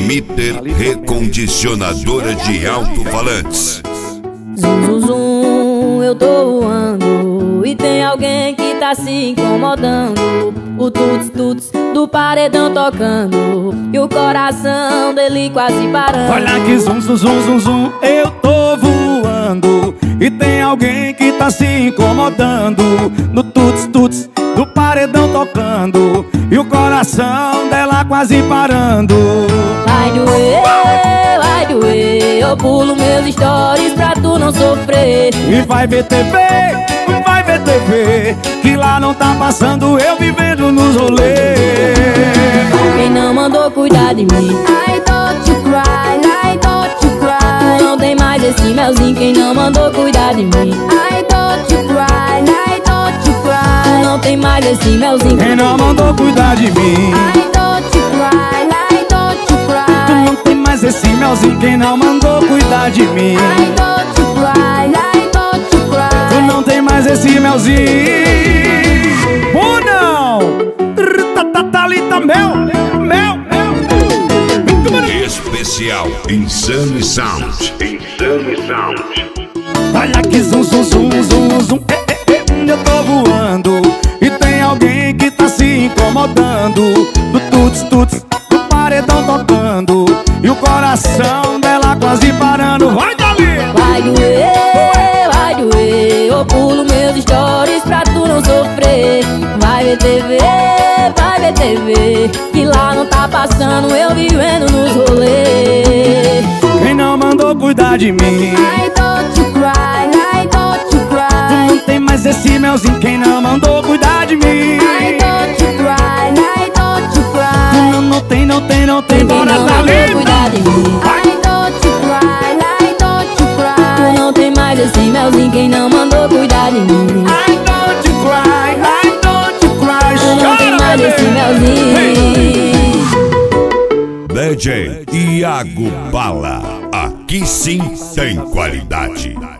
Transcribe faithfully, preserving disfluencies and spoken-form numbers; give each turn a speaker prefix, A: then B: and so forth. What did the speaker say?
A: Mitter Recondicionadora de Alto-Falantes.
B: Zum, zum, zum, eu tô voando e tem alguém que tá se incomodando. O tuts, tuts do paredão tocando e o coração dele quase parando.
C: Olha que zum, zum, zum, zum, zum, eu tô voando e tem alguém que tá se incomodando. No tuts, tuts do paredão tocando e o coração dela quase parando.
B: Vai doer, vai doer, eu pulo meus stories pra tu não sofrer.
C: E vai ver T V, vai ver T V, que lá não tá passando eu vivendo nos rolês.
B: Quem não mandou cuidar de mim, I don't you cry, I don't you cry. Tu não tem mais esse melzinho. Quem não mandou cuidar de mim, I don't you cry, I don't you cry. Tu não tem mais esse melzinho.
C: Quem não mandou cuidar de mim,
B: I don't you cry, I don't you cry.
C: tu não tem mais esse melzinho. Quem não mandou cuidar de mim,
B: I don't you cry, I don't you cry.
C: tu não tem mais esse melzinho. Ou não? Thalita, mel, mel, mel.
A: Especial Insane Sound. Insane Sound.
C: Olha que zum, zum, zum, zum, zum, eh, eh, eh, eu tô voando e tem alguém que tá se incomodando. Do tuts, tuts, do paredão tocando e o coração dela quase parando. Vai, Thalita!
B: Vai doer, vai doer, eu pulo meus stories pra tu não sofrer. Vai ver T V, vai ver T V, que lá não tá passando eu vivendo nos rolês.
C: Quem não mandou cuidar de mim,
B: I don't you cry, I don't you cry.
C: tu não tem mais esse melzinho. Quem não mandou cuidar de mim,
B: I don't you cry, I don't you cry.
C: tu não, não tem, não tem, não tem.
B: Quem
C: Bora,
B: não mandou cuidar de mim,
C: Thalita!
B: I don't you cry, I don't you cry. Tu não tem mais esse melzinho. Quem não mandou cuidar de mim,
C: I don't you cry, I don't you cry.
B: tu não tem mais esse melzinho.
A: D J Iago Bala. Aqui sim tem qualidade.